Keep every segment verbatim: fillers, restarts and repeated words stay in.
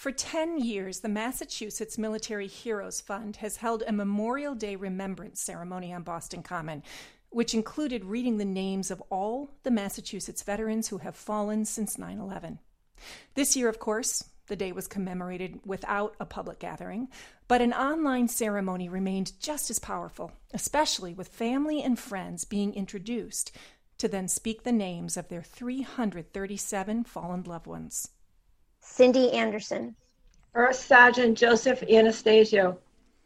For ten years, the Massachusetts Military Heroes Fund has held a Memorial Day remembrance ceremony on Boston Common, which included reading the names of all the Massachusetts veterans who have fallen since nine eleven. This year, of course, the day was commemorated without a public gathering, but an online ceremony remained just as powerful, especially with family and friends being introduced to then speak the names of their three hundred thirty-seven fallen loved ones. Cindy Anderson. First Sergeant Joseph Anastasio.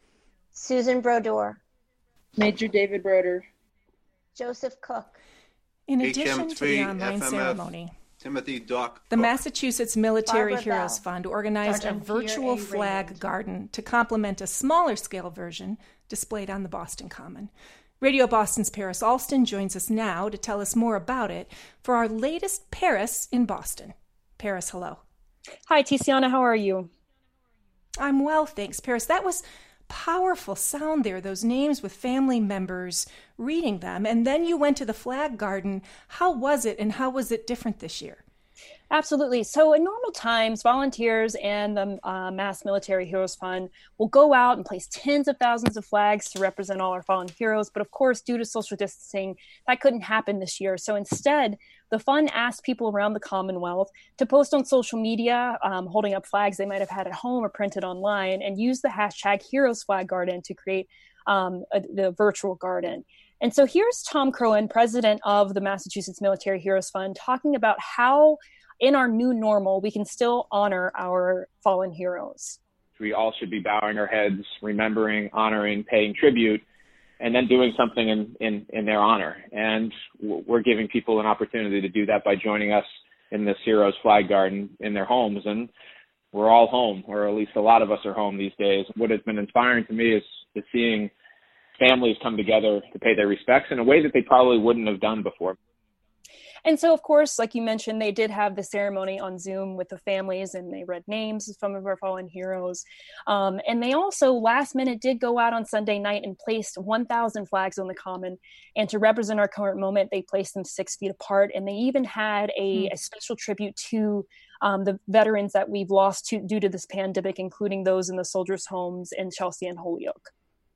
Susan Brodeur. Major David Broder. Joseph Cook. In addition to the online F M F, ceremony, Timothy Doc the Cook. Massachusetts Military Barbara Heroes Bell. Fund organized Sergeant a virtual Pierre A. flag Raymond. garden to complement a smaller scale version displayed on the Boston Common. Radio Boston's Paris Alston joins us now to tell us more about it for our latest Paris in Boston. Paris, hello. Hi, Tiziana. How are you? I'm well, thanks, Paris. That was powerful sound there, those names with family members reading them. And then you went to the flag garden. How was it, and how was it different this year? Absolutely. So in normal times, volunteers and the uh, Mass Military Heroes Fund will go out and place tens of thousands of flags to represent all our fallen heroes. But of course, due to social distancing, that couldn't happen this year. So instead, the fund asked people around the Commonwealth to post on social media, um, holding up flags they might have had at home or printed online, and use the hashtag Heroes Flag Garden to create um, a, the virtual garden. And so here's Tom Crowan, president of the Massachusetts Military Heroes Fund, talking about how in our new normal, we can still honor our fallen heroes. We all should be bowing our heads, remembering, honoring, paying tribute, and then doing something in, in, in their honor. And we're giving people an opportunity to do that by joining us in this Heroes Flag Garden in their homes. And we're all home, or at least a lot of us are home these days. What has been inspiring to me is, is seeing families come together to pay their respects in a way that they probably wouldn't have done before. And so, of course, like you mentioned, they did have the ceremony on Zoom with the families, and they read names of some of our fallen heroes. Um, and they also, last minute, did go out on Sunday night and placed one thousand flags on the Common. And to represent our current moment, they placed them six feet apart. And they even had a, hmm. a special tribute to um, the veterans that we've lost to, due to this pandemic, including those in the soldiers' homes in Chelsea and Holyoke.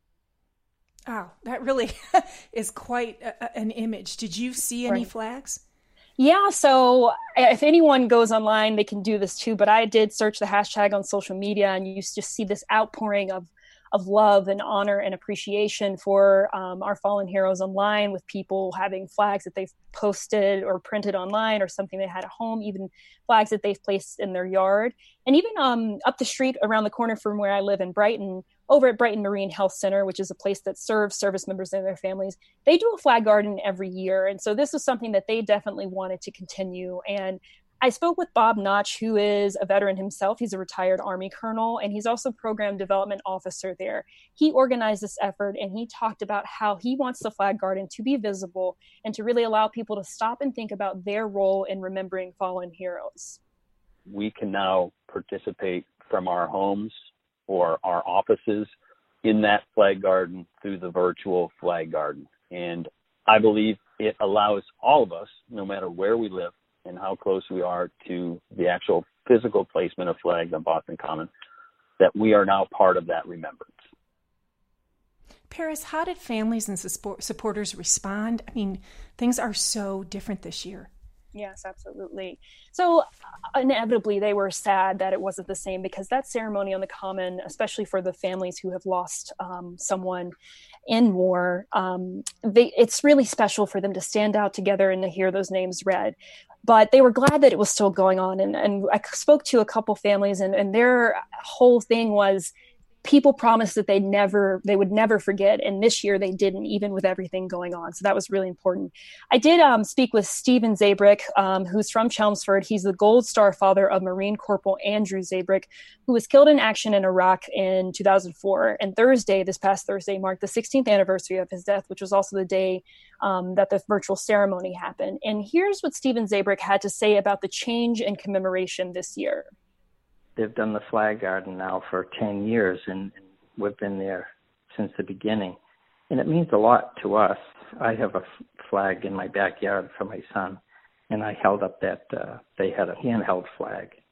Oh, that really is quite a, an image. Did you see any Right. flags? Yeah, so if anyone goes online, they can do this too. But I did search the hashtag on social media, and you just see this outpouring of of love and honor and appreciation for um, our fallen heroes online, with people having flags that they've posted or printed online, or something they had at home, even flags that they've placed in their yard. And even um, up the street around the corner from where I live in Brighton, over at Brighton Marine Health Center, which is a place that serves service members and their families, they do a flag garden every year. And so this is something that they definitely wanted to continue. And I spoke with Bob Notch, who is a veteran himself. He's a retired Army colonel, and he's also program development officer there. He organized this effort, and he talked about how he wants the flag garden to be visible and to really allow people to stop and think about their role in remembering fallen heroes. We can now participate from our homes or our offices in that flag garden through the virtual flag garden. And I believe it allows all of us, no matter where we live and how close we are to the actual physical placement of flags on Boston Common, that we are now part of that remembrance. Paris, how did families and support- supporters respond? I mean, things are so different this year. Yes, absolutely. So inevitably, they were sad that it wasn't the same, because that ceremony on the Common, especially for the families who have lost um, someone in war, um, they, it's really special for them to stand out together and to hear those names read. But they were glad that it was still going on. And, and I spoke to a couple families, and, and their whole thing was, people promised that they never, they would never forget. And this year they didn't, even with everything going on. So that was really important. I did um, speak with Stephen Zabrick, um, who's from Chelmsford. He's the Gold Star father of Marine Corporal Andrew Zabrick, who was killed in action in Iraq in two thousand four. And Thursday, this past Thursday, marked the sixteenth anniversary of his death, which was also the day um, that the virtual ceremony happened. And here's what Stephen Zabrick had to say about the change in commemoration this year. They've done the flag garden now for ten years, and, and we've been there since the beginning. And it means a lot to us. I have a f- flag in my backyard for my son, and I held up that, uh, they had a handheld flag.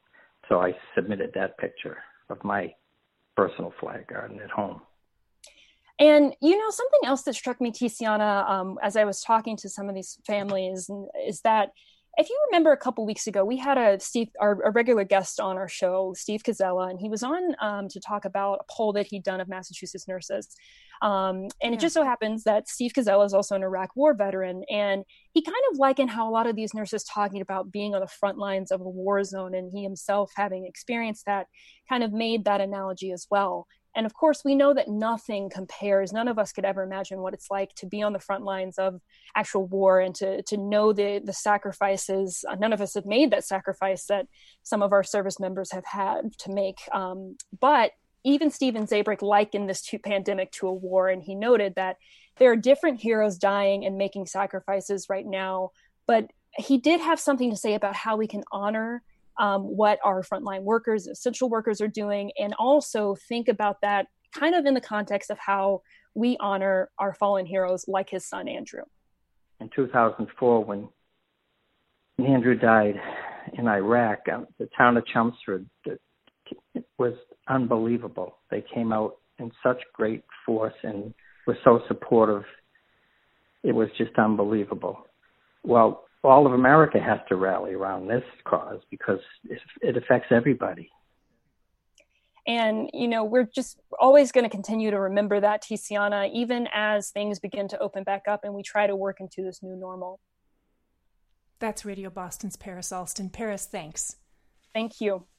So I submitted that picture of my personal flag garden at home. And, you know, something else that struck me, Tiziana, um, as I was talking to some of these families, is that if you remember a couple weeks ago, we had a Steve, our, a regular guest on our show, Steve Koczela, and he was on um, to talk about a poll that he'd done of Massachusetts nurses. Um, and yeah. It just so happens that Steve Koczela is also an Iraq War veteran. And he kind of likened how a lot of these nurses talking about being on the front lines of a war zone, and he himself having experienced that, kind of made that analogy as well. And of course, we know that nothing compares. None of us could ever imagine what it's like to be on the front lines of actual war and to, to know the, the sacrifices. None of us have made that sacrifice that some of our service members have had to make. Um, but even Steven Zabrak likened this to pandemic to a war. And he noted that there are different heroes dying and making sacrifices right now. But he did have something to say about how we can honor Um, what our frontline workers, essential workers are doing, and also think about that kind of in the context of how we honor our fallen heroes like his son, Andrew. In two thousand four, when Andrew died in Iraq, um, the town of Chelmsford, it was unbelievable. They came out in such great force and were so supportive. It was just unbelievable. Well, all of America has to rally around this cause because it affects everybody. And, you know, we're just always going to continue to remember that, Tiziana, even as things begin to open back up and we try to work into this new normal. That's Radio Boston's Paris Alston. Paris, thanks. Thank you.